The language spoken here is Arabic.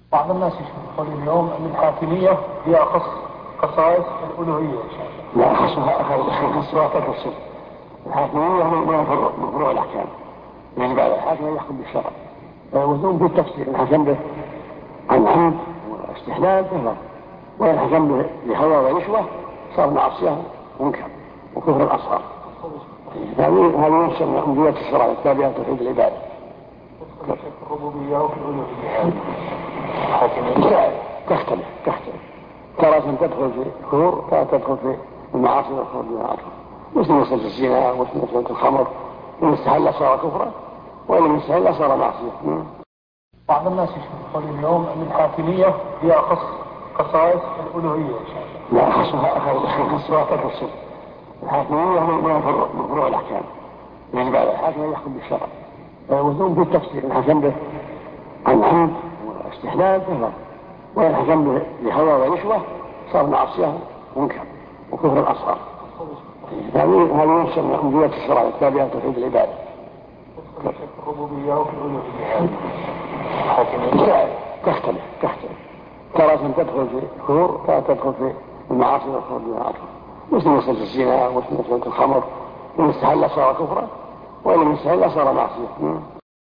بعض الناس يقول اليوم أن الحاكمية هي أخص خصائص الألوهية إن شاء الله. لا، خصها تفصل. الحاكمية من فروع الأحكام، يعني بعد الحاكم يحكم بالشرع ويوزن بالتفصيل. الحكم به عن عمد واستحلال كفر، والحكم بهوى ورشوة صار معصية منكر وكفر الأصغر. هذه نفس أمدية الشرع التابعة توحيد العبادة. الربوبية وفي الألوهية الحاكمية تختلف ترى تدخل في الكفر، ترى تدخل في المعاصي والخروج من العصر، مثل مسألة الزنا ومثل مسألة الخمر، إن استحل صار كفرا وإن لم يستحل صار معصية. بعض الناس يقول اليوم أن الحاكمية هي أخص خصائص الألوهية إن شاء الله. لا، خصها تفصل. الحاكمية من فروع الأحكام، يعني بعد الحاكم يحكم بالشرع ويوزن بالتفصيل. الحكم به عن عمد واستحلال كفر، والحكم بهوى ورشوة صار معصية منكر وكفر الأصغر. هذه نفس أمدية الشرع التابعة توحيد العبادة. الربوبية وفي الألوهية الحاكمية تختلف ترى تدخل في الكفر، ترى تدخل في المعاصي والخروج من العصر، مثل مسألة الزنا ومثل مسألة الخمر، إن استحل صار كفرا وإن لم يستحل صار معصية.